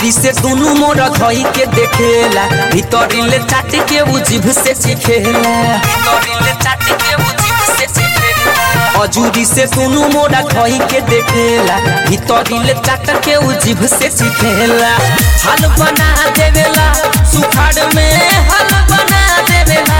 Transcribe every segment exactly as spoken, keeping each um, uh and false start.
अजूरी से दोनों मोर धोई के देखेला भीतरी ले चाट के उ जीभ से सीखेला भीतरी ले चाट के उ जीभ से सीखेला अजूरी से दोनों मोर धोई के देखेला भीतरी ले चाट के उ जीभ से सीखेला हाल बना देवेला सुखाड़ में हाल बना देवेला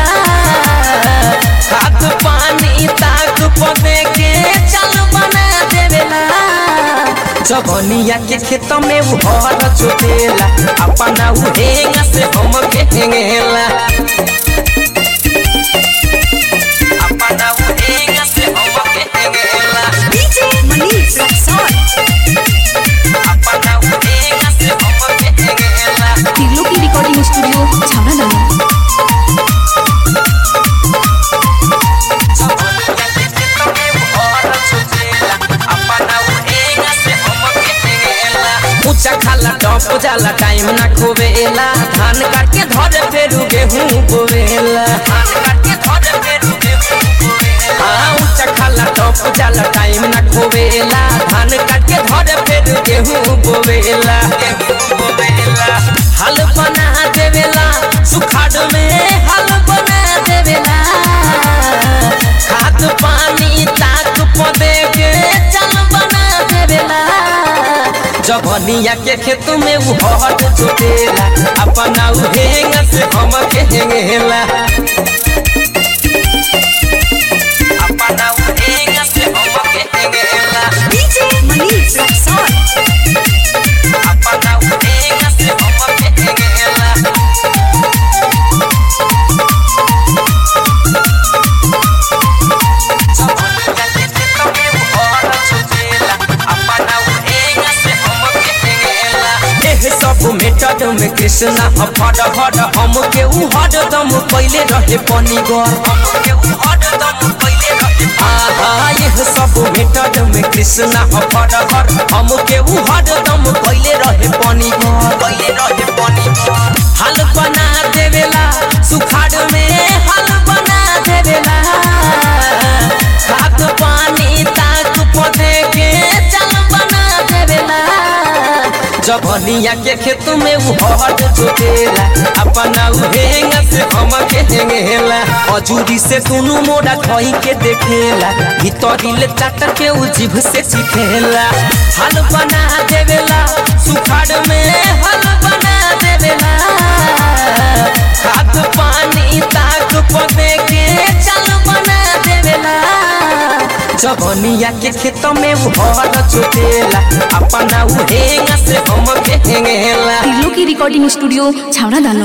खाद पानी ताक पदे के चल बना देवेला जवनिया के खेत में वो हर जोतेला अपना उ हेंगा से हम के हेंगेला अपना उ हेंगा से हम के हेंगेला डीजे मनीष रक्सौल अपना उ हेंगा से हम के हेंगेला तिरलो की रिकॉर्डिंग स्टूडियो छावना दाना ऊंचा खाला टॉप जाला टाइम ना खोवेला धान काट के धरे फेरू गेहूं बोवेला धान काट के धरे फेरू गेहूं बोवेला हां ऊंचा खाला टॉप जाला टाइम ना खोवेला धान काट के धरे फेरू गेहूं बोवेला गेहूं बोवेला हाल बना देवेला सुखाड़ में हाल बना देवेला खाद पानी ताक पदे के चल बना देवेला जवनिया के खेत में उ हट जोतेला अपना उ हेंगा से हम के हेंगेला अपना उ हेंगा से हम के हेंगेला डीजे मनीष रक्सौल अपना उ हेंगा से हम के हेंगेला जवनिया के खेत में उ हट जोतेला अपना उ हेंगा से हम के हेंगेला एह सब मेटड में कृष्णा हफड़ हड़ हम के उ हड़ दम पहले रहे पानी गौर हम के उ हड़ दम पहले रहे आहा एह सब मेटड में कृष्णा हफड़ हड़ हम के उ हड़ दम पहले रहे पानी गौर पहले रहे पानी गौर हाल बना देवेला सुखाड़ में हाल बना देवेला खाद पानी ताक पदे के चल बना देवेला जवनिया के खेत में उ हट जोतेला अपना उ हेंगा से हम के हेंगेला अजूरी से दोनों मोरा धोई के देखेला भीतरी ले चाट के उ जीभ से सीखेला हाल बना देवेला सुखाड़ में हाल बना देवेला खाद पानी ताक पदे के चल बना देवेला जवनिया के खेत में उ हट जोतेला अपना उ हेंगा से हम के हेंगेला तिरलो की रिकॉर्डिंग स्टूडियो छावना दाना।